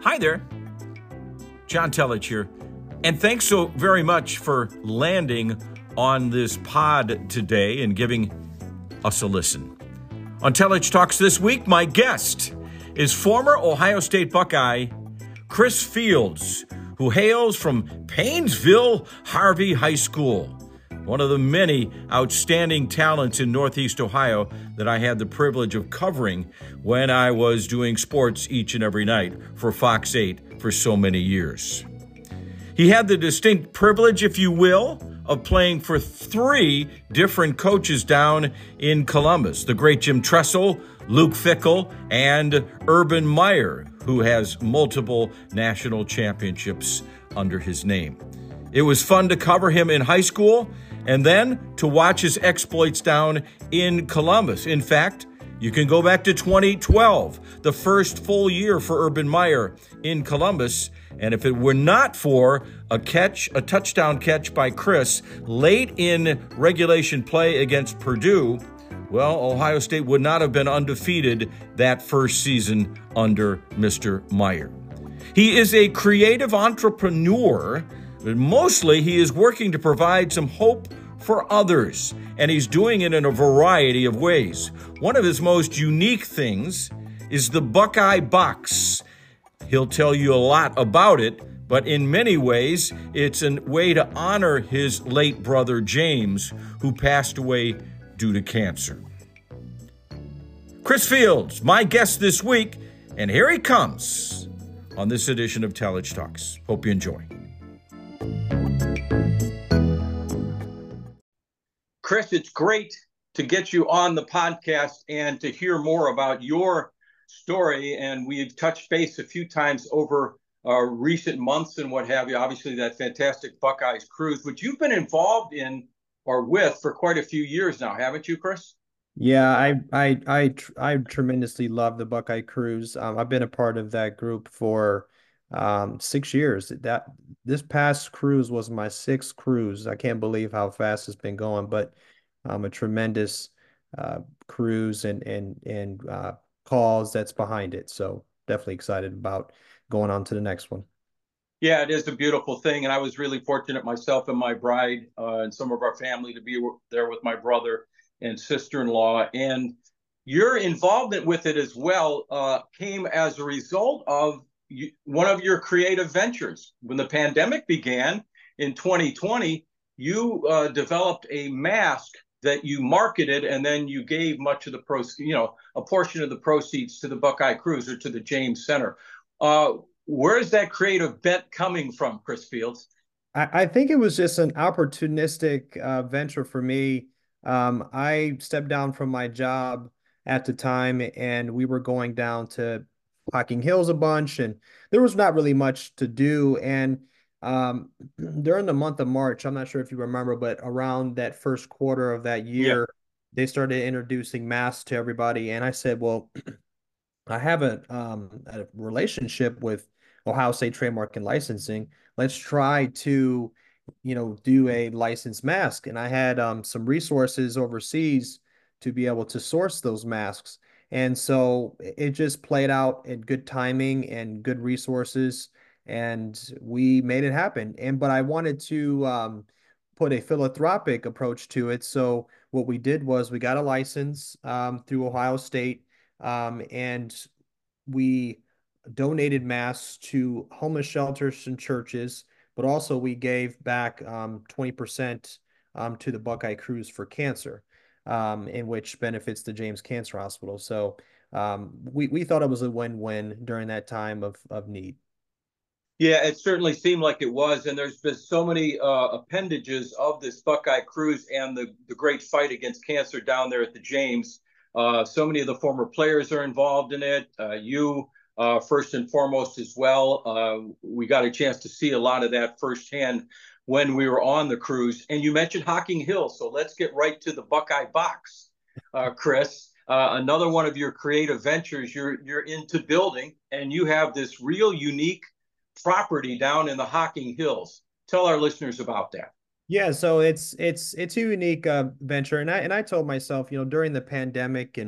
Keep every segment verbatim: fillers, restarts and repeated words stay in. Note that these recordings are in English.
Hi there, John Telich here, and thanks so very much for landing on this pod today and giving us a listen. On Telich Talks this week, my guest is former Ohio State Buckeye Chris Fields, who hails from Painesville Harvey High School, one of the many outstanding talents in Northeast Ohio that I had the privilege of covering when I was doing sports each and every night for Fox eight for so many years. He had the distinct privilege, if you will, of playing for three different coaches down in Columbus, the great Jim Tressel, Luke Fickell, and Urban Meyer, who has multiple national championships under his name. It was fun to cover him in high school and then to watch his exploits down in Columbus. In fact, you can go back to twenty twelve, the first full year for Urban Meyer in Columbus. And if it were not for a catch, a touchdown catch by Chris late in regulation play against Purdue, well, Ohio State would not have been undefeated that first season under Mister Meyer. He is a creative entrepreneur, but mostly he is working to provide some hope for others, and he's doing it in a variety of ways. One of his most unique things is the Buckeye Box. He'll tell you a lot about it, but in many ways, it's a way to honor his late brother James, who passed away due to cancer. Chris Fields, my guest this week, and here he comes on this edition of Telich Talks. Hope you enjoy. Chris, it's great to get you on the podcast and to hear more about your story. And we've touched base a few times over uh, recent months and what have you. Obviously, that fantastic Buckeyes cruise, which you've been involved in or with for quite a few years now, haven't you, Chris? Yeah, I I I I tremendously love the Buckeye Cruise. Um, I've been a part of that group for um, six years. That this past cruise was my sixth cruise. I can't believe how fast it's been going, but um, a tremendous uh, cruise and and and uh, cause that's behind it. So definitely excited about going on to the next one. Yeah, it is a beautiful thing. And I was really fortunate myself and my bride uh, and some of our family to be there with my brother and sister-in-law. And your involvement with it as well uh, came as a result of you, one of your creative ventures. When the pandemic began in twenty twenty, you uh, developed a mask that you marketed, and then you gave much of the pro, you know, a portion of the proceeds to the Buckeye Cruise or to the James Center. Uh, where is that creative bent coming from, Chris Fields? I, I think it was just an opportunistic uh, venture for me. Um, I stepped down from my job at the time, and we were going down to Hocking Hills a bunch, and there was not really much to do. And um, during the month of March, I'm not sure if you remember, but around that first quarter of that Yeah. year, they started introducing masks to everybody. And I said, well, I have a um a relationship with Ohio State Trademark and Licensing. Let's try to, you know, do a licensed mask. And I had um some resources overseas to be able to source those masks. And so it just played out in good timing and good resources, and we made it happen. And but I wanted to um put a philanthropic approach to it. So what we did was we got a license um through Ohio State, um, and we donated masks to homeless shelters and churches, but also we gave back um, twenty percent um, to the Buckeye Cruise for cancer, um, in which benefits the James Cancer Hospital. So um, we, we thought it was a win-win during that time of, of need. Yeah, it certainly seemed like it was. And there's been so many uh, appendages of this Buckeye Cruise and the, the great fight against cancer down there at the James. Uh, so many of the former players are involved in it. Uh, you, uh, first and foremost, as well. Uh, we got a chance to see a lot of that firsthand when we were on the cruise. And you mentioned Hocking Hill. So let's get right to the Buckeye Box, uh, Chris. Uh, another one of your creative ventures you're you're into building, and you have this real unique property down in the Hocking Hills. Tell our listeners about that. Yeah, so it's it's it's a unique uh, venture, and I and I told myself, you know, during the pandemic and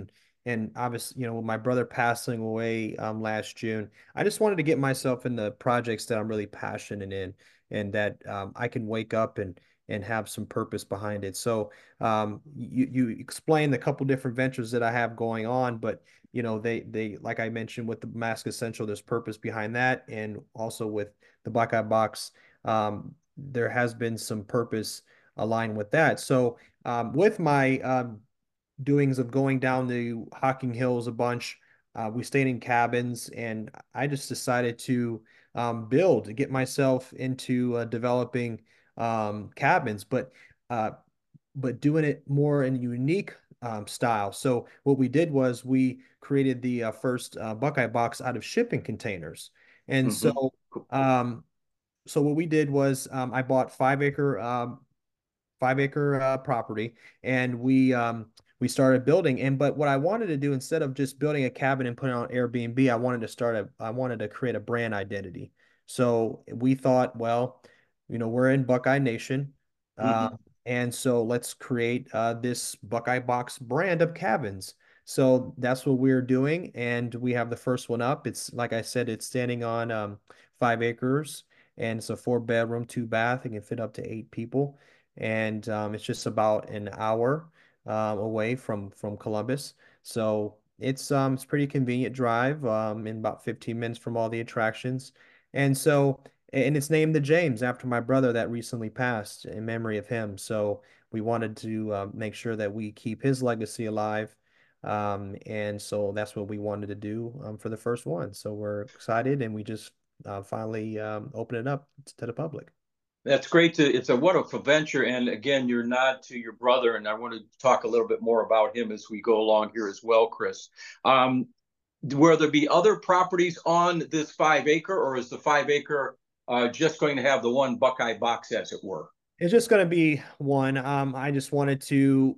and obviously, you know, with my brother passing away um, last June, I just wanted to get myself in the projects that I'm really passionate in, and that um, I can wake up and and have some purpose behind it. So um, you you explained the couple different ventures that I have going on, but you know, they they like I mentioned with the Mask Essential, there's purpose behind that, and also with the Buckeye Box, um, there has been some purpose aligned with that. So um, with my um, doings of going down the Hocking Hills a bunch. Uh, we stayed in cabins, and I just decided to um, build to get myself into uh, developing um, cabins, but uh, but doing it more in a unique um, style. So what we did was we created the uh, first uh, Buckeye box out of shipping containers, and so Hmm. um, so what we did was um, I bought five acre um, five acre uh, property, and we um we started building. And but what I wanted to do, instead of just building a cabin and putting it on Airbnb, I wanted to start a I wanted to create a brand identity. So we thought, well, you know, we're in Buckeye Nation, uh, Hmm. and so let's create uh, this Buckeye Box brand of cabins. So that's what we're doing, and we have the first one up. It's like I said, it's standing on um, five acres, and it's a four bedroom, two bath. It can fit up to eight people, and um, it's just about an hour uh, away from from Columbus. So it's um it's pretty convenient drive, um, in about fifteen minutes from all the attractions. And so and it's named the James after my brother that recently passed, in memory of him. So we wanted to uh, make sure that we keep his legacy alive. Um, and so that's what we wanted to do um, for the first one. So we're excited, and we just uh, finally um, open it up to the public. That's great to, it's a wonderful venture. And again, you're nod to your brother, and I want to talk a little bit more about him as we go along here as well, Chris. Um, will there be other properties on this five acre, or is the five acre uh, just going to have the one Buckeye box, as it were? It's just going to be one. Um, I just wanted to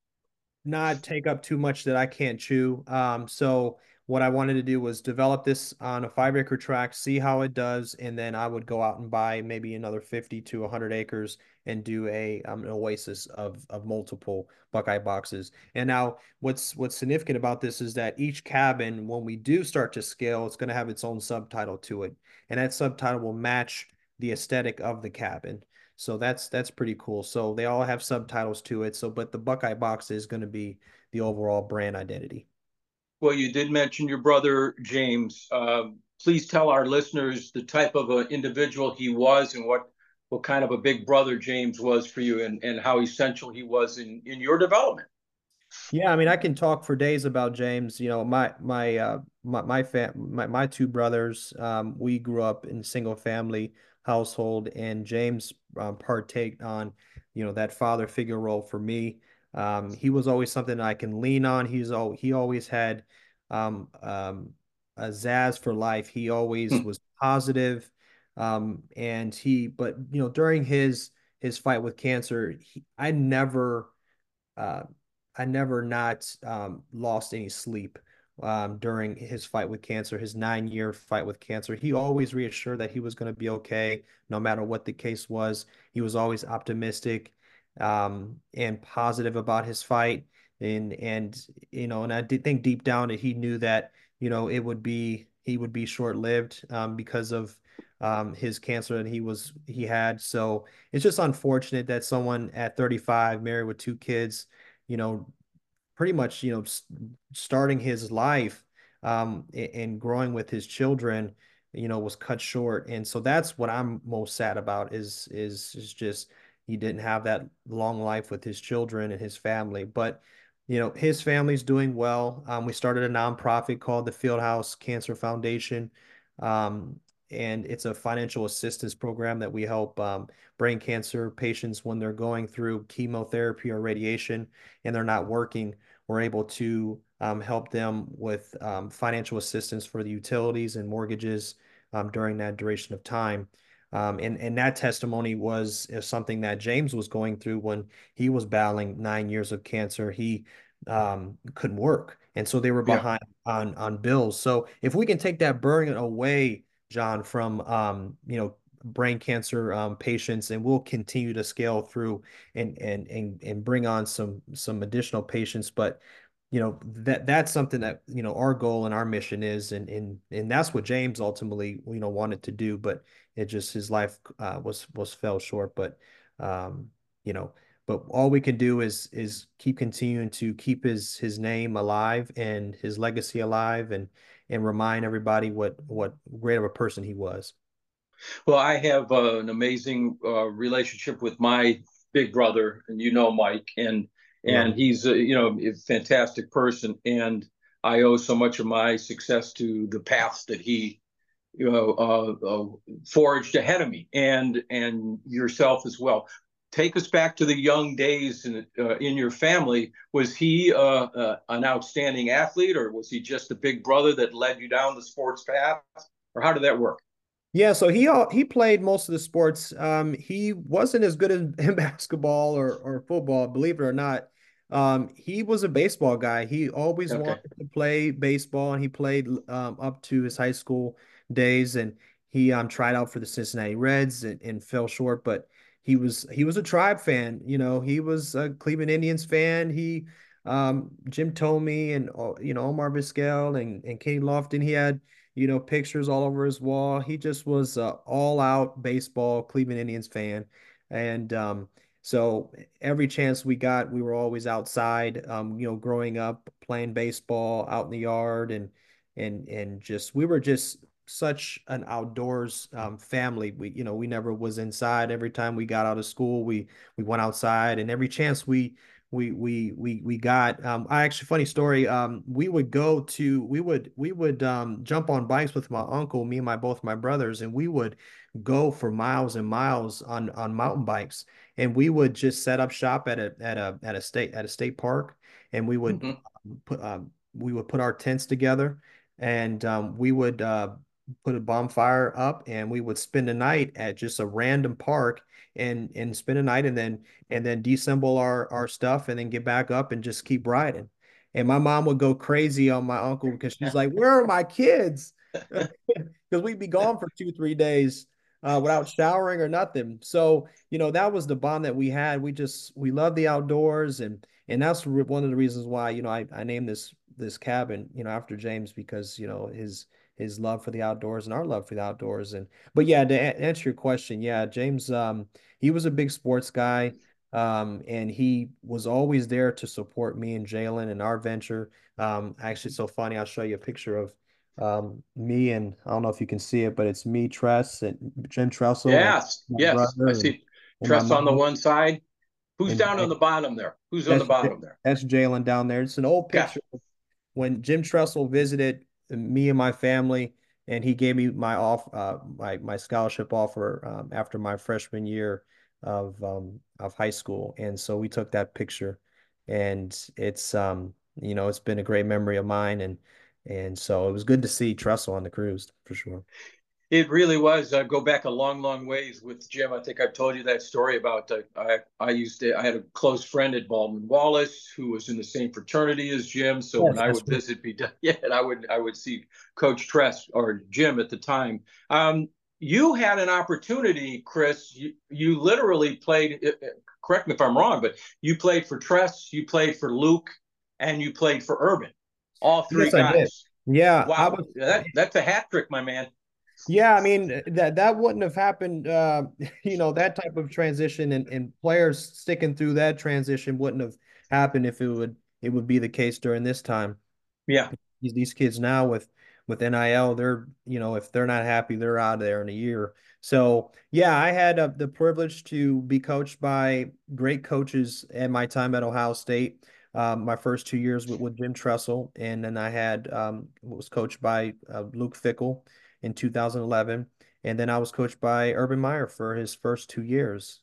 not take up too much that I can't chew. Um, so what I wanted to do was develop this on a five acre tract, see how it does, and then I would go out and buy maybe another fifty to one hundred acres and do a um, an oasis of of multiple Buckeye boxes. And now what's what's significant about this is that each cabin, when we do start to scale, it's going to have its own subtitle to it, and that subtitle will match the aesthetic of the cabin. So that's that's pretty cool. So they all have subtitles to it. So, but the Buckeye box is going to be the overall brand identity. Well, you did mention your brother, James. Uh, please tell our listeners the type of an individual he was, and what, what kind of a big brother James was for you, and, and how essential he was in, in your development. Yeah, I mean, I can talk for days about James. You know, my my uh my my fam my, my two brothers, um, we grew up in single family household, and James um, partake on, you know, that father figure role for me. Um, he was always something I can lean on. He's all he always had um um a zazz for life. He always Hmm. was positive. Um, and he, but you know, during his his fight with cancer, he, I never uh, I never not um, lost any sleep um, during his fight with cancer, his nine year fight with cancer. He always reassured that he was going to be okay, no matter what the case was. He was always optimistic um, and positive about his fight. And, and, you know, and I did think deep down that he knew that, you know, it would be, he would be short lived um, because of um, his cancer that he was, he had. So it's just unfortunate that someone at thirty-five, married with two kids, you know, pretty much, you know, starting his life um, and growing with his children, you know, was cut short. And so that's what I'm most sad about is is is just he didn't have that long life with his children and his family. But you know, his family's doing well. Um, we started a nonprofit called the Fieldhouse Cancer Foundation. Um, and it's a financial assistance program that we help um, brain cancer patients when they're going through chemotherapy or radiation and they're not working. We're able to um, help them with um, financial assistance for the utilities and mortgages um, during that duration of time. Um, and, and that testimony was is something that James was going through when he was battling nine years of cancer. He um, couldn't work. And so they were Yeah. behind on, on bills. So if we can take that burden away, John, from um, you know, brain cancer um, patients, and we'll continue to scale through and and and and bring on some some additional patients. But you know, that that's something that, you know, our goal and our mission is, and and and that's what James ultimately, you know, wanted to do, but it just his life uh, was was fell short. But um, you know, but all we can do is is keep continuing to keep his his name alive and his legacy alive, and and remind everybody what what great of a person he was. Well, I have uh, an amazing uh, relationship with my big brother, and you know Mike, and Love and he's uh, you know a fantastic person, and I owe so much of my success to the paths that he you know uh, uh, forged ahead of me, and and yourself as well. Take us back to the young days in uh, in your family. Was he uh, uh, an outstanding athlete, or was he just a big brother that led you down the sports path, or how did that work? Yeah, so he all he played most of the sports. Um, he wasn't as good in, in basketball or or football, believe it or not. Um, he was a baseball guy. He always Okay. wanted to play baseball, and he played um, up to his high school days. And he um tried out for the Cincinnati Reds and, and fell short. But he was he was a Tribe fan. You know, he was a Cleveland Indians fan. He um Jim Thome and uh, you know Omar Vizquel and and Kenny Lofton. He had you know, pictures all over his wall. He just was a all out baseball Cleveland Indians fan. And um, so every chance we got, we were always outside, um, you know, growing up playing baseball out in the yard and and and just we were just such an outdoors um, family. We, you know, we never was inside. Every time we got out of school, we we went outside, and every chance we we we we we got um I actually funny story um we would go to we would we would um jump on bikes with my uncle, me and my both my brothers, and we would go for miles and miles on on mountain bikes, and we would just set up shop at a at a at a state at a state park, and we would Mm-hmm. um, put um we would put our tents together, and um we would uh put a bonfire up, and we would spend the night at just a random park and and spend a night, and then and then deassemble our our stuff and then get back up and just keep riding. And my mom would go crazy on my uncle because she's like, "Where are my kids?" Because we'd be gone for two, three days uh, without showering or nothing. So, you know, that was the bond that we had. We just we love the outdoors, and and that's one of the reasons why, you know, I, I named this this cabin, you know, after James, because, you know, his his love for the outdoors and our love for the outdoors. And but yeah, to a- answer your question, yeah, James, um, he was a big sports guy. Um, and he was always there to support me and Jalen and our venture. Um, actually, it's so funny. I'll show you a picture of um, me, and I don't know if you can see it, but it's me, Tress, and Jim Tressel, and Yes, my yes. I brother, and, see and my Tress on the mom, one side. Who's and down on the bottom there? Who's on the that's bottom there? that's Jalen down there. It's an old Gotcha. picture when Jim Tressel visited me and my family, and he gave me my off uh, my my scholarship offer um, after my freshman year of um, of high school, and so we took that picture, and it's um you know it's been a great memory of mine, and and so it was good to see Tressel on the cruise for sure. It really was. I go back a long, long ways with Jim. I think I've told you that story about uh, I. I used to. I had a close friend at Baldwin Wallace who was in the same fraternity as Jim. So when Yes, I that's would right. visit, be yeah, and I would I would see Coach Tress or Jim at the time. Um, you had an opportunity, Chris. You you literally played. uh, uh, Correct me if I'm wrong, but you played for Tress, you played for Luke, and you played for Urban. All three Yes, I did. guys. Yeah, I Wow, was. that that's a hat trick, my man. Yeah, I mean that that wouldn't have happened. Uh, you know, that type of transition and, and players sticking through that transition wouldn't have happened if it would it would be the case during this time. Yeah. These these kids now with with N I L, they're you know if they're not happy, they're out of there in a year. So yeah, I had uh, the privilege to be coached by great coaches at my time at Ohio State. Um, my first two years with, with Jim Tressel, and then I had um, was coached by uh, Luke Fickle in two thousand eleven, and then I was coached by Urban Meyer for his first two years.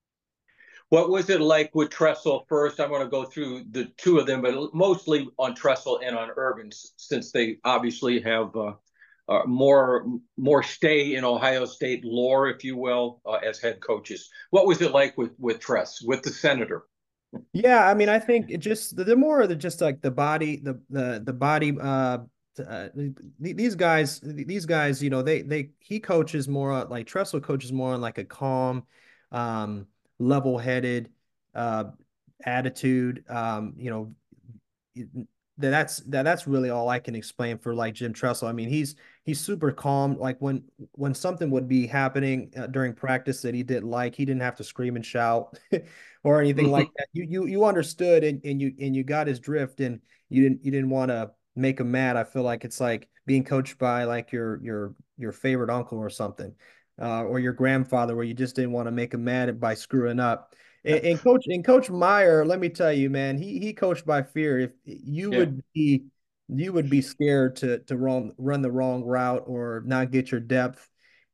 What was it like with Trestle first? I want to go through the two of them, but mostly on Trestle and on Urban, since they obviously have uh, uh, more more stay in Ohio State lore, if you will, uh, as head coaches. What was it like with with Tress, with the Senator? Yeah, I mean, I think it just the, the more the just like the body, the the the body. Uh, uh, these guys, these guys, you know, they they he coaches more like Tressel coaches more on like a calm, um, level-headed, uh, attitude. Um, you know, that that's that that's really all I can explain for like Jim Tressel. I mean, he's he's super calm. Like when when something would be happening uh, during practice that he didn't like, he didn't have to scream and shout or anything like that. You you you understood and, and you and you got his drift and you didn't you didn't want to make him mad. I feel like it's like being coached by like your your your favorite uncle or something, uh, or your grandfather, where you just didn't want to make him mad by screwing up. And, and coach and Coach Meyer, let me tell you, man, he he coached by fear. If you Yeah. would be you would be scared to to run run the wrong route or not get your depth.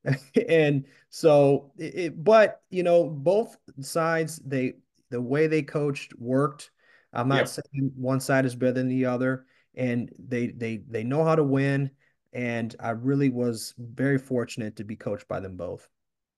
And so it, but you know, both sides, they the way they coached worked. I'm not Yeah. saying one side is better than the other, and they they they know how to win. And I really was very fortunate to be coached by them both.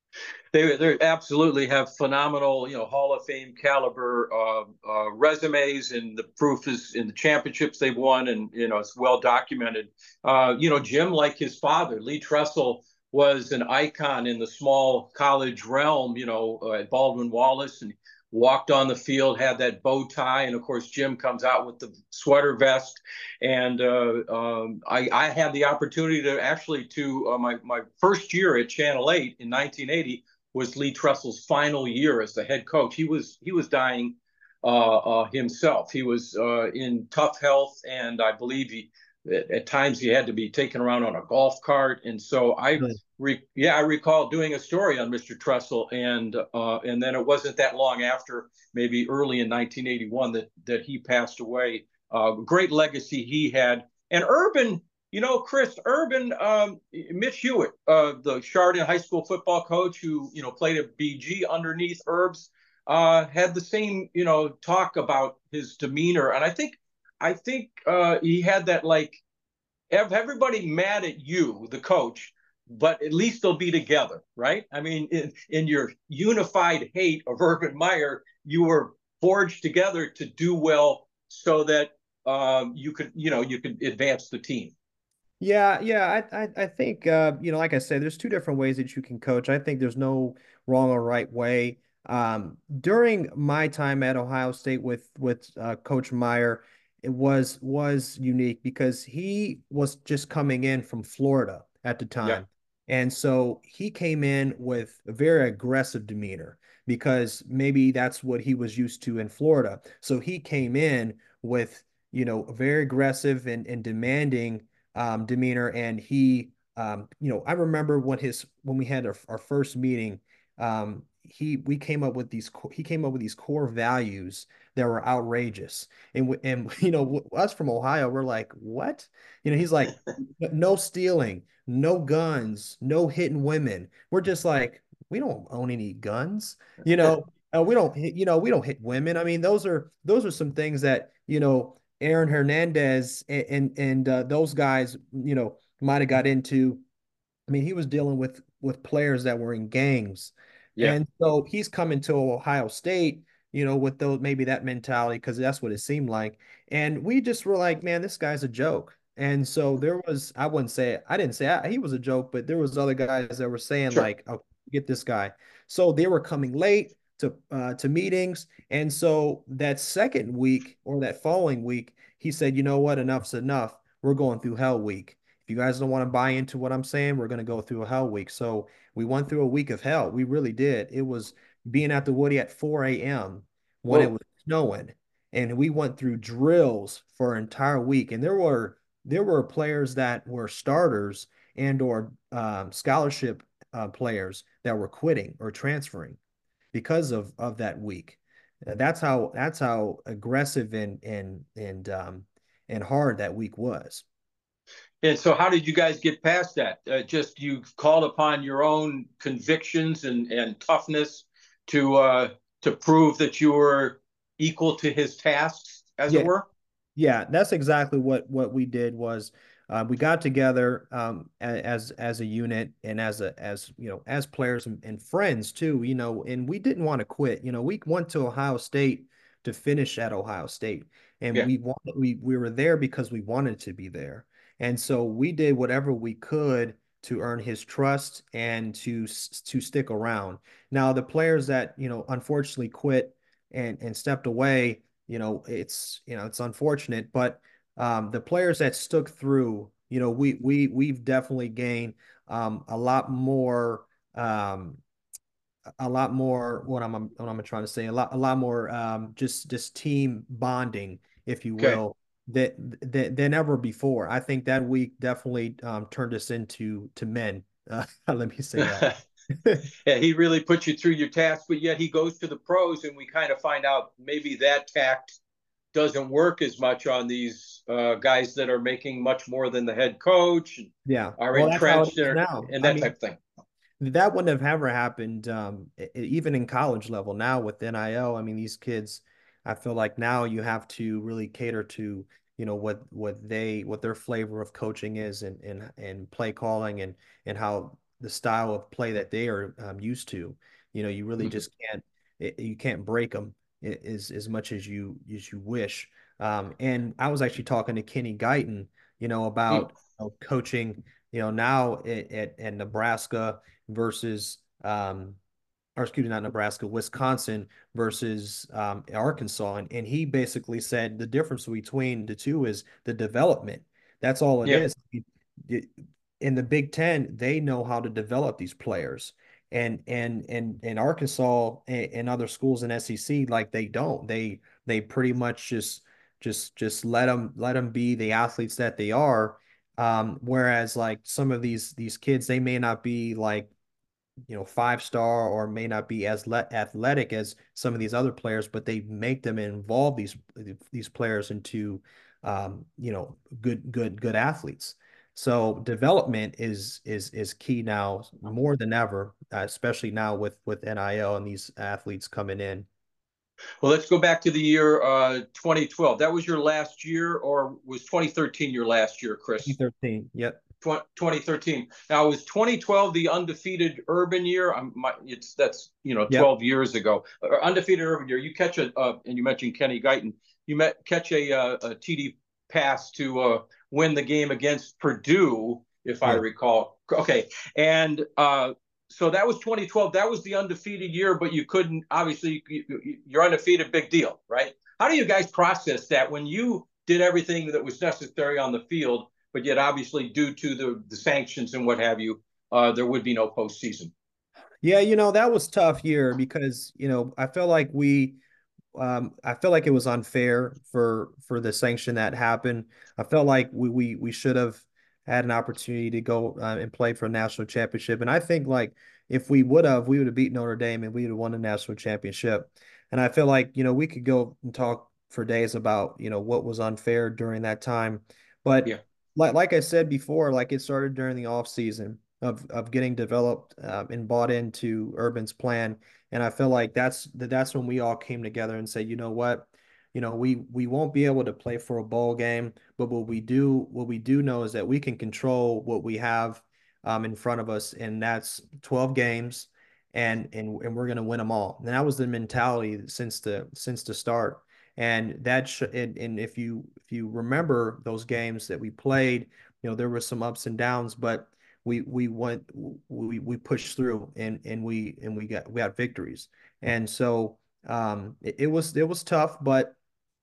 They they absolutely have phenomenal, you know, Hall of Fame caliber uh, uh, resumes, and the proof is in the championships they've won, and you know it's well documented. Uh, you know, Jim, like his father, Lee Tressel, was an icon in the small college realm. You know, uh, at Baldwin Wallace, and walked on the field, had that bow tie, and of course Jim comes out with the sweater vest. And uh, um, I, I had the opportunity to actually to uh, my my first year at Channel Eight in nineteen eighty was Lee Tressel's final year as the head coach. He was he was dying uh, uh, himself. He was uh, in tough health, and I believe he at, at times he had to be taken around on a golf cart. And so I, Really? re, yeah, I recall doing a story on Mister Tressel, and uh, and then it wasn't that long after, maybe early in nineteen eighty-one, that that he passed away. Uh, great legacy he had, and Urban. You know, Chris Urban, um, Mitch Hewitt, uh, the Chardon High School football coach who, you know, played at B G underneath Herbs, uh, had the same, you know, talk about his demeanor. And I think, I think uh, he had that like, have everybody mad at you, the coach, but at least they'll be together, right? I mean, in, in your unified hate of Urban Meyer, you were forged together to do well so that um, you could, you know, you could advance the team. Yeah, yeah, I, I, I think uh, you know, like I said, there's two different ways that you can coach. I think there's no wrong or right way. Um, during my time at Ohio State with with uh, Coach Meyer, it was was unique because he was just coming in from Florida at the Yeah. time, and so he came in with a very aggressive demeanor because maybe that's what he was used to in Florida. So he came in with, you know, very aggressive and and demanding um, demeanor. And he, um, you know, I remember when his when we had our, our first meeting, um, he we came up with these he came up with these core values that were outrageous. And and you know, us from Ohio, we're like, what? You know, he's like, no stealing, no guns, no hitting women. We're just like, we don't own any guns, you know. Uh, we don't, hit, you know, we don't hit women. I mean, those are those are some things that, you know, Aaron Hernandez and and, and uh, those guys, you know, might have got into. I mean, he was dealing with with players that were in gangs, Yeah. and so he's coming to Ohio State, you know, with those maybe that mentality because that's what it seemed like. And we just were like, man, this guy's a joke. And so there was, I wouldn't say, I didn't say I, he was a joke, but there was other guys that were saying Sure. like, oh, get this guy. So they were coming late to uh, to meetings, and so that second week or that following week, he said, you know what, enough's enough. We're going through Hell Week. If you guys don't want to buy into what I'm saying, we're going to go through a hell week. So we went through a week of hell. We really did. It was being at the Woody at four a m when it Whoa. was snowing, and we went through drills for an entire week. And there were there were players that were starters and or um, scholarship uh, players that were quitting or transferring because of of that week. Uh, That's how that's how aggressive and and and um and hard that week was. And so, how did you guys get past that? Uh, just you called upon your own convictions and, and toughness to uh, to prove that you were equal to his tasks, as it Yeah, were. Yeah, that's exactly what what we did was uh, we got together um, as as a unit and as a as you know as players and, and friends too, you know, and we didn't want to quit. You know, we went to Ohio State to finish at Ohio State, and Yeah. we wanted we we were there because we wanted to be there, and so we did whatever we could to earn his trust and to to stick around. Now, the players that, you know, unfortunately quit and and stepped away, you know, it's, you know, it's unfortunate, but um, the players that stuck through, you know, we we we've definitely gained um, a lot more um, a lot more what I'm what I'm trying to say a lot a lot more um, just just team bonding, if you Okay. will, that, that than ever before. I think that week definitely um, turned us into to men. Uh, let me say that. Yeah, he really put you through your task, but yet he goes to the pros, and we kind of find out maybe that tact doesn't work as much on these uh, guys that are making much more than the head coach and Yeah. are Well, that's how it entrenched is and, now. and I that mean, type of thing. that wouldn't have ever happened, um, e- e- even in college level. Now with N I L, I mean, these kids, I feel like now you have to really cater to, you know, what what they what their flavor of coaching is, and and and play calling, and and how the style of play that they are um, used to. You know, you really Mhm. just can't it, you can't break them as as much as you as you wish. Um, and I was actually talking to Kenny Guyton, you know, Mm. about you know, coaching, you know, now at, at, at Nebraska versus um or excuse me, not Nebraska, Wisconsin versus um, Arkansas. And, and he basically said the difference between the two is the development. That's all it Yeah. is. In the Big Ten, they know how to develop these players. And and and and Arkansas and, and other schools in S E C, like they don't. They they pretty much just just just let them let them be the athletes that they are. Um, whereas like some of these these kids, they may not be like you know, five star or may not be as le athletic as some of these other players, but they make them involve these these players into um, you know, good good good athletes. So development is is is key now more than ever, uh, especially now with with N I L and these athletes coming in. Well, let's go back to the year uh, twenty twelve. That was your last year, or was twenty thirteen your last year, Chris? twenty thirteen. Yep. twenty thirteen. Now, was twenty twelve the undefeated Urban year? I'm, my, it's that's you know Yep. twelve years ago. Or undefeated Urban year. You catch a uh, and you mentioned Kenny Guyton. You met catch a, uh, a T D pass to uh, win the game against Purdue, if I Yeah. recall. Okay, and uh, so that was twenty twelve. That was the undefeated year, but you couldn't obviously you, you're undefeated, big deal, right? How do you guys process that when you did everything that was necessary on the field? But yet obviously due to the, the sanctions and what have you, uh, there would be no postseason. Yeah, you know, that was tough year because, you know, I felt like we um, I felt like it was unfair for for the sanction that happened. I felt like we we we should have had an opportunity to go uh, and play for a national championship. And I think like if we would have, we would have beat Notre Dame and we would have won the national championship. And I feel like, you know, we could go and talk for days about, you know, what was unfair during that time. But Yeah, like like I said before, like it started during the off season of of getting developed uh, and bought into Urban's plan. And I feel like that's that's when we all came together and said, you know what, you know, we we won't be able to play for a bowl game, but what we do what we do know is that we can control what we have um, in front of us, and that's twelve games, and and and we're gonna win them all. And that was the mentality since the since the start. And that sh and, and if you if you remember those games that we played, you know, there were some ups and downs, but we we went we we pushed through and and we and we got we got victories. And so um it, it was it was tough, but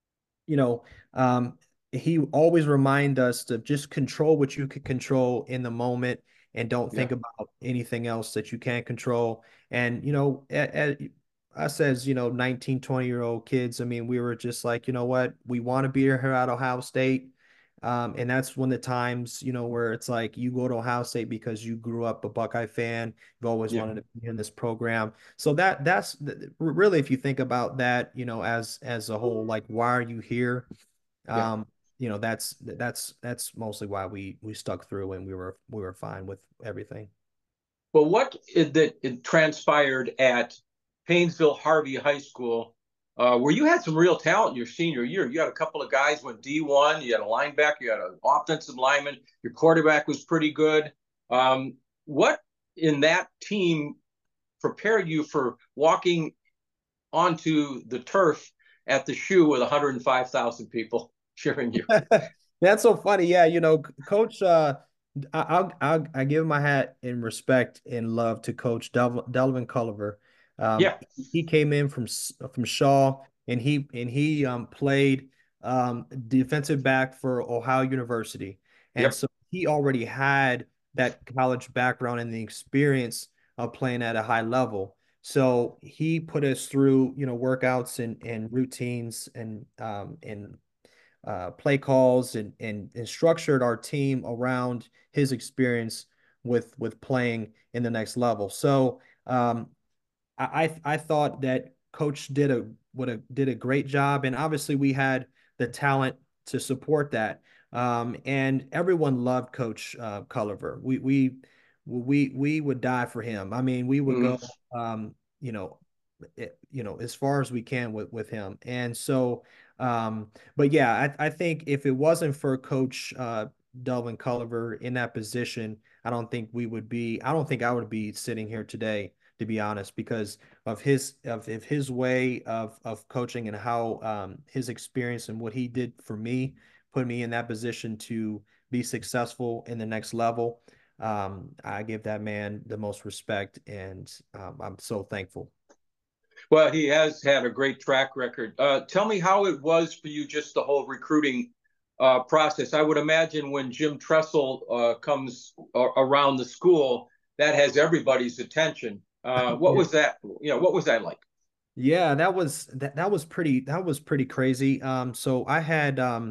you know, um, he always remind us to just control what you can control in the moment and don't think yeah. about anything else that you can't control. And, you know, at, at us as, you know, nineteen, twenty year old kids, I mean, we were just like, you know what, we want to be here at Ohio State. Um, and that's when the times, you know, where it's like you go to Ohio State because you grew up a Buckeye fan, you've always Yeah. wanted to be in this program. So that that's really, if you think about that, you know, as as a whole, like why are you here? Yeah. Um, you know, that's that's that's mostly why we we stuck through and we were we were fine with everything. Well, what it, that it transpired at Painesville Harvey High School, uh, where you had some real talent in your senior year. You had a couple of guys went D one. You had a linebacker. You had an offensive lineman. Your quarterback was pretty good. Um, what in that team prepared you for walking onto the turf at the shoe with one hundred five thousand people cheering you? That's so funny. Yeah, you know, Coach. Uh, I, I'll, I'll I give my hat in respect and love to Coach Del, Delvin Culliver. Um, Yeah. he came in from from Shaw, and he and he um played um, defensive back for Ohio University. And Yep. so he already had that college background and the experience of playing at a high level. So he put us through, you know, workouts and, and routines and um, and uh, play calls and, and and structured our team around his experience with with playing in the next level. So um, I I thought that coach did a what a did a great job, and obviously we had the talent to support that. Um, and everyone loved Coach uh, Culliver. We we we we would die for him. I mean, we would Mhm. go, um, you know, it, you know, as far as we can with with him. And so, um, but yeah, I I think if it wasn't for Coach uh, Delvin Culliver in that position, I don't think we would be. I don't think I would be sitting here today, to be honest, because of his of, of his way of of coaching and how um, his experience and what he did for me, put me in that position to be successful in the next level. Um, I give that man the most respect, and um, I'm so thankful. Well, he has had a great track record. Uh, tell me how it was for you, just the whole recruiting uh, process. I would imagine when Jim Tressel uh, comes around the school, that has everybody's attention. Uh, what Yeah. was that? You know, what was that like? Yeah, that was that that was pretty that was pretty crazy. Um, so I had um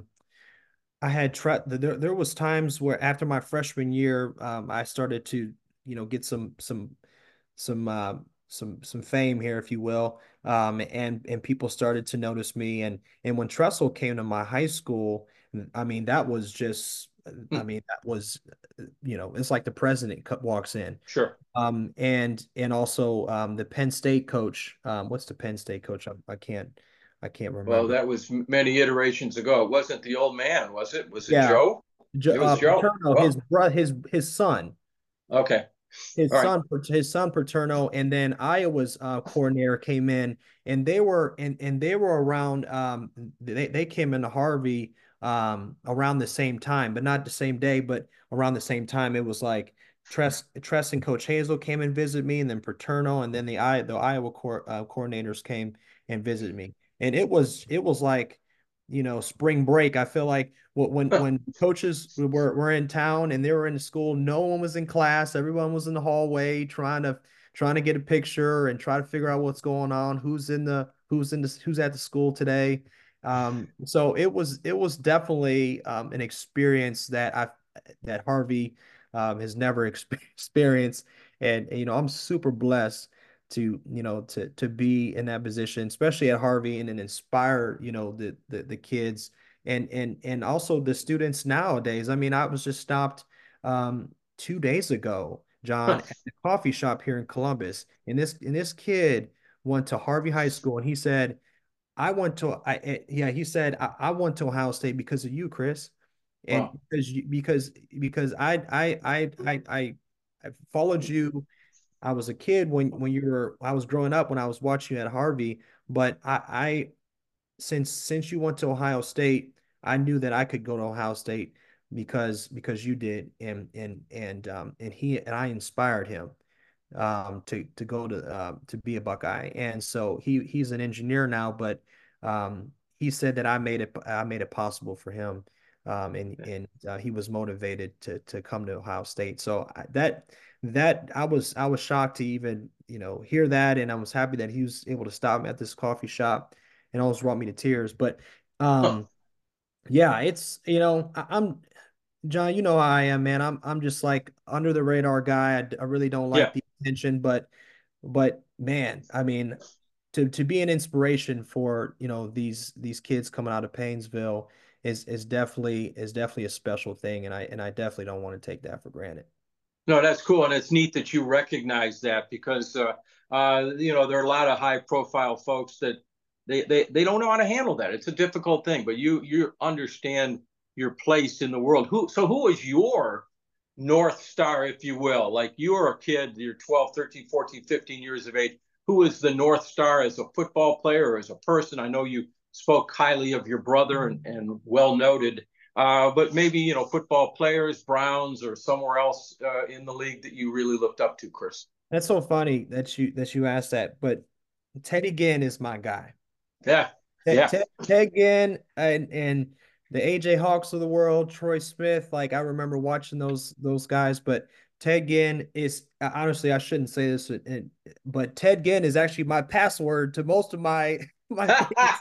I had tra there there was times where after my freshman year, um, I started to, you know, get some some some uh, some some fame here, if you will. Um, and and people started to notice me. And and when Tressel came to my high school, I mean, that was just, I Hmm, mean, that was, you know, it's like the president co- walks in. sure. Um, and and also um, the Penn State coach. Um, what's the Penn State coach? I, I can't I can't Well, remember. that was many iterations ago. It wasn't the old man, was it? Was it Yeah, Joe? Jo- It was uh, Joe. Paterno, his Well, bro, his his son. okay. All his right. son his son Paterno, and then Iowa's uh coordinator came in, and they were and and they were around, um they they came into Harvey um around the same time, but not the same day, but around the same time. It was like Tress Tress and Coach Hazel came and visit me, and then Paterno, and then the I the Iowa co uh, coordinators came and visited me. And it was it was like, you know, spring break. I feel like when when coaches were were in town and they were in school, no one was in class. Everyone was in the hallway trying to trying to get a picture and try to figure out what's going on, who's in the who's in the who's at the school today. Um, so it was it was definitely um, an experience that I that Harvey um, has never experienced, and you know, I'm super blessed to, you know, to to be in that position, especially at Harvey, and then inspire, you know, the the, the kids and and and also the students nowadays. I mean, I was just stopped um two days ago, John, at the coffee shop here in Columbus, and this and this kid went to Harvey High School, and he said, I went to I eh, yeah, he said, I, I went to Ohio State because of you, Chris. And Wow. because you because because I I I I I I followed you. I was a kid when when you were I was growing up when I was watching you at Harvey, but I I since since you went to Ohio State, I knew that I could go to Ohio State because because you did, and and and um and he and I inspired him um to to go to uh, to be a Buckeye. And so he he's an engineer now, but um he said that I made it I made it possible for him. Um and and uh, he was motivated to to come to Ohio State. So I, that that I was I was shocked to even, you know, hear that, and I was happy that he was able to stop me at this coffee shop and almost brought me to tears. But Huh. um yeah, it's, you know, I, I'm John, you know how I am, man. I'm I'm just like under the radar guy. I, I really don't like Yeah. the attention, but but man, I mean, to to be an inspiration for, you know, these these kids coming out of Painesville is is definitely is definitely a special thing, and I and I definitely don't want to take that for granted. No, that's cool, and it's neat that you recognize that because uh, uh, you know there are a lot of high-profile folks that they, they they don't know how to handle that. It's a difficult thing, but you you understand your place in the world. Who so who is your North Star, if you will? Like you're a kid, you're twelve, thirteen, fourteen, fifteen years of age. Who is the North Star as a football player or as a person? I know you spoke highly of your brother and, and well noted uh, but maybe, you know, football players, Browns, or somewhere else uh, in the league that you really looked up to, Chris. That's so funny that you that you asked that, but Teddy Ginn is my guy. Yeah. Ted, Yeah. Ted, Ted Ginn and and the A J Hawks of the world, Troy Smith. Like I remember watching those those guys, but Ted Ginn is honestly I shouldn't say this, but Ted Ginn is actually my password to most of my my things.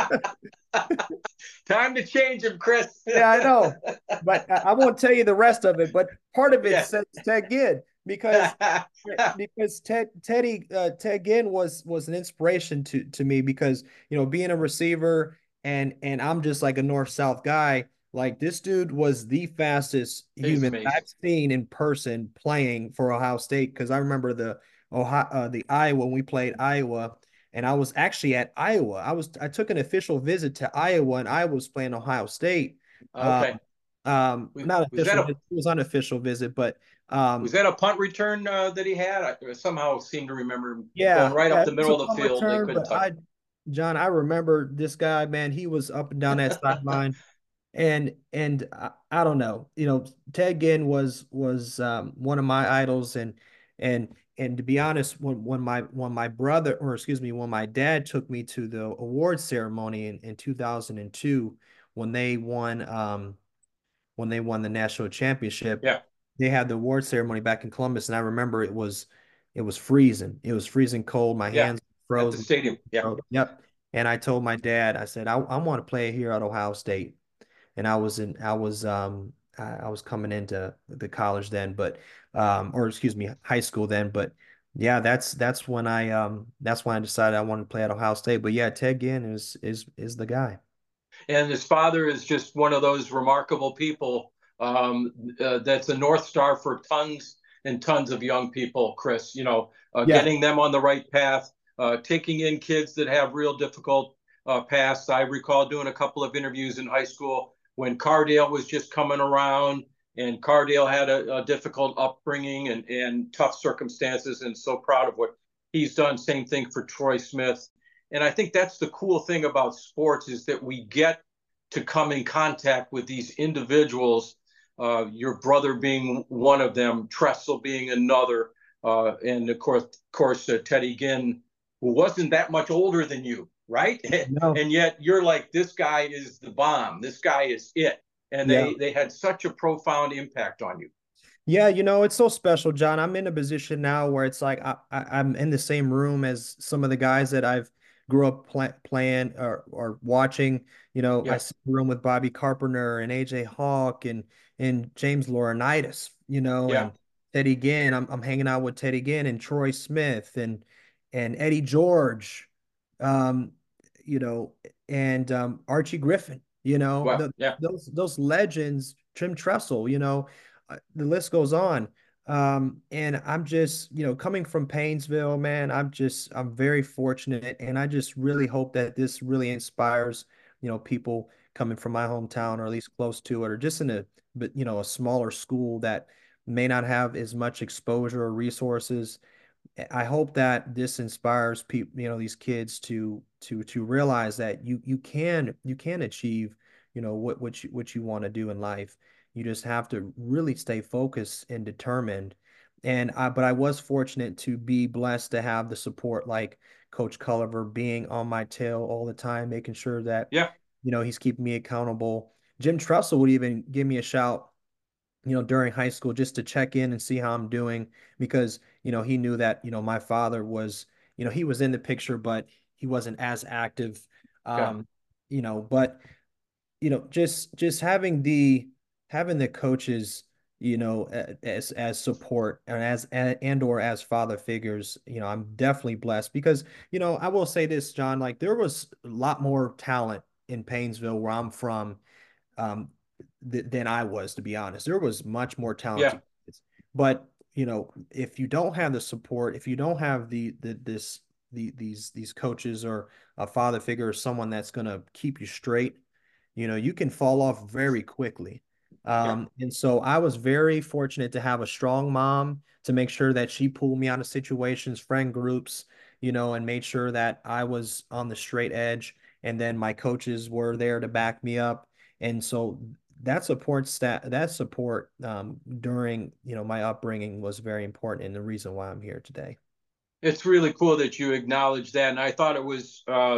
Time to change him, Chris. Yeah, I know, but I, I won't tell you the rest of it. But part of it Yeah. says Ted Ginn because because Ted Teddy uh, Ted Ginn was was an inspiration to to me because you know being a receiver and and I'm just like a north south guy. Like this dude was the fastest He's human amazing. I've seen in person playing for Ohio State because I remember the Ohio uh, the Iowa when we played Iowa and I was actually at Iowa. I was I took an official visit to Iowa and I was playing Ohio State. Um, Okay. um, Was, not was that official, a it was unofficial visit, but was um, that a punt return uh, that he had? I somehow seem to remember him going yeah, right yeah, up it the was a middle of the punt field. They return, couldn't but touch I, John, I remember this guy, man. He was up and down that sideline, and and I, I don't know, you know, Ted Ginn was was um, one of my idols, and and and to be honest, when when my when my brother, or excuse me, when my dad took me to the award ceremony in in two thousand two when they won um when they won the national championship. him. They had the award ceremony back in Columbus, and I remember it was it was freezing. It was freezing cold. My Yeah. hands Yeah. At the frozen. stadium. Yeah. Yep. And I told my dad, I said, I, I want to play here at Ohio State. And I was in, I was, um, I, I was coming into the college then, but, um, or excuse me, high school then. But yeah, that's that's when I, um, that's when I decided I wanted to play at Ohio State. But yeah, Ted Ginn is is is the guy. And his father is just one of those remarkable people um, uh, that's a North Star for tons and tons of young people, Chris. You know, uh, Yeah. getting them on the right path, uh, taking in kids that have real difficult uh, pasts. I recall doing a couple of interviews in high school when Cardale was just coming around, and Cardale had a, a difficult upbringing and, and tough circumstances, and so proud of what he's done. Same thing for Troy Smith. And I think that's the cool thing about sports is that we get to come in contact with these individuals, uh, your brother being one of them, Tressel being another, uh, and of course, of course uh, Teddy Ginn, who wasn't that much older than you, right? No. And yet you're like, this guy is the bomb. This guy is it. And Yeah. they they had such a profound impact on you. Yeah, you know, it's so special, John. I'm in a position now where it's like I, I, I'm in the same room as some of the guys that I've grew up play, playing or or watching. You know, I Yeah, sit in the room with Bobby Carpenter and A J Hawk and and James Laurinaitis, you know, yeah, and Teddy Ginn. I'm I'm hanging out with Teddy Ginn and Troy Smith and and Eddie George, um, you know, and um, Archie Griffin. You know, well, the, yeah. those those legends, Trim Tressel. You know uh, the list goes on. Um, and I'm just, you know, coming from Painesville, man, I'm just, I'm very fortunate. And I just really hope that this really inspires, you know, people coming from my hometown or at least close to it, or just in a, but, you know, a smaller school that may not have as much exposure or resources. I hope that this inspires people, you know, these kids to to to realize that you you can you can achieve, you know, what what you what you want to do in life. You just have to really stay focused and determined. And I, but I was fortunate to be blessed to have the support like Coach Culliver being on my tail all the time, making sure that, Yeah, you know, he's keeping me accountable. Jim Tressel would even give me a shout you know, during high school just to check in and see how I'm doing because, you know, he knew that, you know, my father was, you know, he was in the picture, but he wasn't as active. yeah. Um, you know, but, you know, just just having the having the coaches, you know, as as support and as and or as father figures, you know, I'm definitely blessed because, you know, I will say this, John, like there was a lot more talent in Painesville where I'm from um, th than I was, to be honest. There was much more Yeah. talented kids. But, you know, if you don't have the support, if you don't have the the this the these these coaches or a father figure or someone that's going to keep you straight, you know, you can fall off very quickly. Yeah. Um, and so I was very fortunate to have a strong mom to make sure that she pulled me out of situations, friend groups, you know, and made sure that I was on the straight edge. And then my coaches were there to back me up. And so that support stat that support um, during you know my upbringing was very important and the reason why I'm here today. It's really cool that you acknowledge that. And I thought it was uh,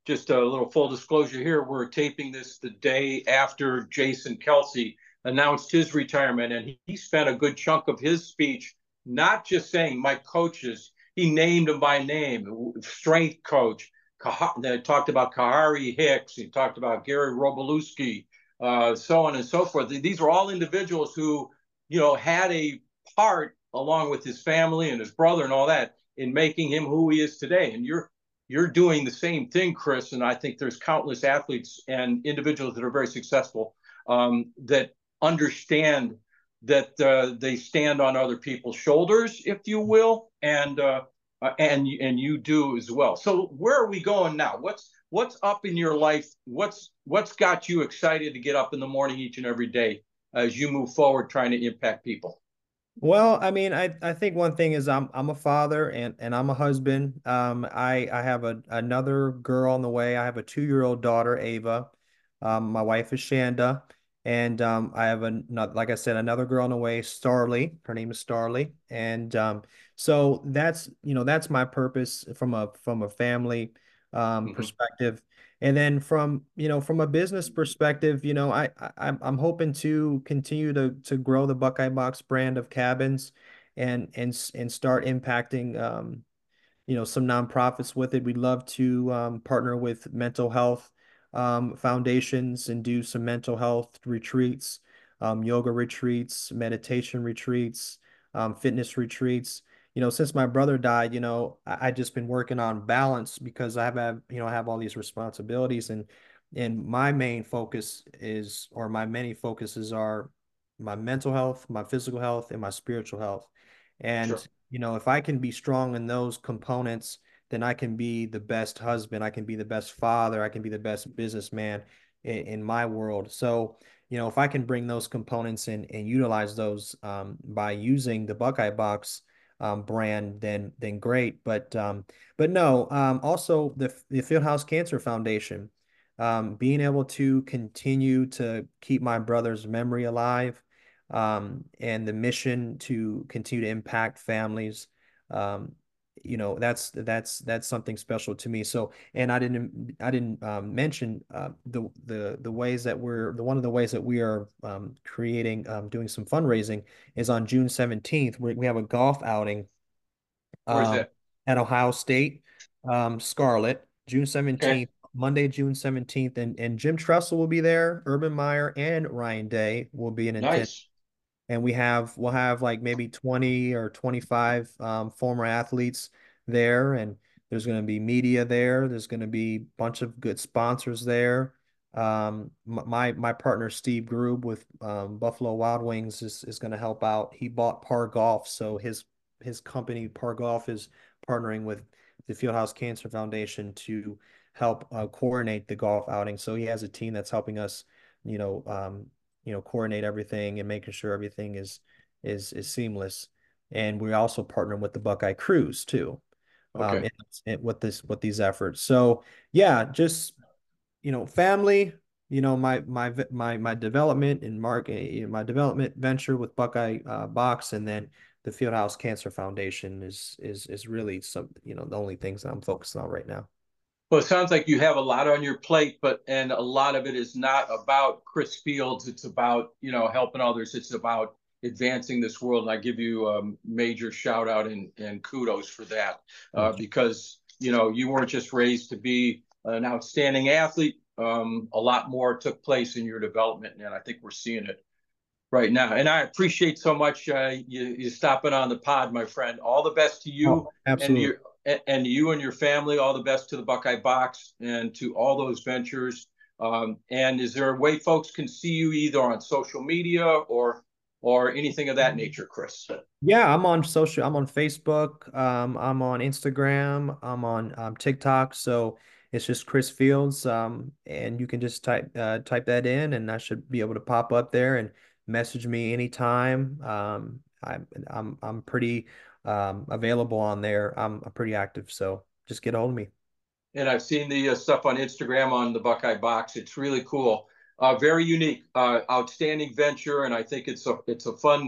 just a little full disclosure here, we're taping this the day after Jason Kelce announced his retirement, and he, he spent a good chunk of his speech not just saying my coaches, he named them by name, strength coach. They talked about Kahari Hicks. He talked about Gary Robolewski, uh, so on and so forth. These are all individuals who, you know, had a part along with his family and his brother and all that in making him who he is today. And you're you're doing the same thing, Chris. And I think there's countless athletes and individuals that are very successful um, that understand that uh, they stand on other people's shoulders, if you will, and uh, and and you do as well. So where are we going now? What's what's up in your life? What's what's got you excited to get up in the morning each and every day as you move forward trying to impact people? Well, I mean, I, I think one thing is I'm I'm a father and, and I'm a husband. Um, I I have a another girl on the way. I have a two-year-old daughter, Ava. Um, my wife is Shanda, and um, I have a not like I said, another girl on the way, Starly. Her name is Starly, and um, so that's you know that's my purpose from a from a family um Mm-hmm. perspective. And then from, you know, from a business perspective, you know, I, I I'm I'm hoping to continue to to grow the Buckeye Box brand of cabins and and and start impacting um, you know, some nonprofits with it. We'd love to um, partner with mental health um, foundations and do some mental health retreats, um, yoga retreats, meditation retreats, um, fitness retreats. You know, since my brother died, you know, I, I just been working on balance because I have, have, you know, I have all these responsibilities, and and my main focus is, or my many focuses are my mental health, my physical health, and my spiritual health. And Sure. you know, if I can be strong in those components, then I can be the best husband, I can be the best father, I can be the best businessman in, in my world. So, you know, if I can bring those components in and utilize those um, by using the Buckeye Box um, brand, then then great. But um, but no, um, also the the Fieldhouse Cancer Foundation, um, being able to continue to keep my brother's memory alive, um, and the mission to continue to impact families. Um, you know, that's that's that's something special to me. So, and I didn't I didn't um, mention uh, the the the ways that we're the one of the ways that we are um, creating um, doing some fundraising is on June seventeenth. We we have a golf outing Where's um, that? at Ohio State, um, Scarlet, June Okay. seventeenth. Monday, June seventeenth, and, and Jim Tressel will be there. Urban Meyer and Ryan Day will be in attendance, Nice. and we have we'll have like maybe twenty or twenty-five um, former athletes there, and there's going to be media there, there's going to be a bunch of good sponsors there. um my my partner Steve Grube with um, Buffalo Wild Wings is, is going to help out. He bought Par Golf, so his his company Par Golf is partnering with the Fieldhouse Cancer Foundation to help uh, coordinate the golf outing. So he has a team that's helping us, you know, um, you know, coordinate everything and making sure everything is is is seamless. And we're also partnering with the Buckeye Cruise too, um, Okay. in, in, with this with these efforts. So yeah, just you know, family, you know, my my my my development and mark eh, my development venture with Buckeye uh, Box, and then the Fieldhouse Cancer Foundation is is is really some, you know, the only things that I'm focused on right now. Well, it sounds like you have a lot on your plate, but and a lot of it is not about Chris Fields. It's about, you know, helping others. It's about advancing this world. And I give you a major shout out and, and kudos for that, uh, Thank you. because, you know, you weren't just raised to be an outstanding athlete. Um, a lot more took place in your development, and I think we're seeing it right now. And I appreciate so much uh, you, you stopping on the pod, my friend. All the best to you Oh, and absolutely. your and you and your family. All the best to the Buckeye Box and to all those ventures. Um, and is there a way folks can see you either on social media or or anything of that nature, Chris? Yeah, I'm on social. I'm on Facebook. Um, I'm on Instagram. I'm on um, TikTok. So it's just Chris Fields. Um, and you can just type uh, type that in, and I should be able to pop up there and message me anytime. Um, I'm I'm I'm pretty um, available on there. I'm, I'm pretty active, so just get a hold of me. And I've seen the uh, stuff on Instagram on the Buckeye Box. It's really cool, uh, very unique, uh, outstanding venture, and I think it's a it's a fun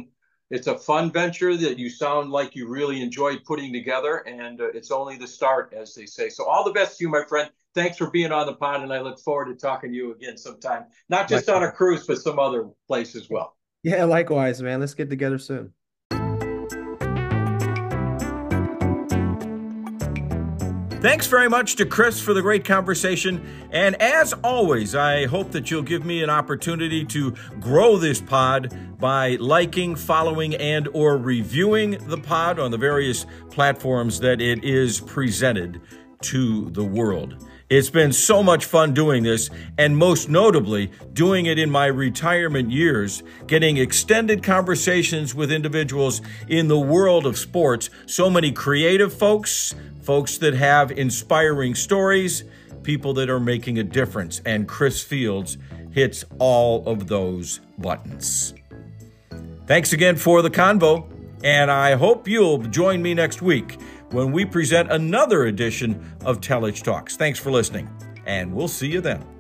it's a fun venture that you sound like you really enjoyed putting together, and uh, it's only the start, as they say. So all the best to you, my friend. Thanks for being on the pod, and I look forward to talking to you again sometime, not just on a cruise, but some other place as well. Yeah, likewise, man. Let's get together soon. Thanks very much to Chris for the great conversation. And as always, I hope that you'll give me an opportunity to grow this pod by liking, following, and or reviewing the pod on the various platforms that it is presented to the world. It's been so much fun doing this, and most notably, doing it in my retirement years, getting extended conversations with individuals in the world of sports, so many creative folks, folks that have inspiring stories, people that are making a difference, and Chris Fields hits all of those buttons. Thanks again for the convo, and I hope you'll join me next week when we present another edition of Telich Talks. Thanks for listening, and we'll see you then.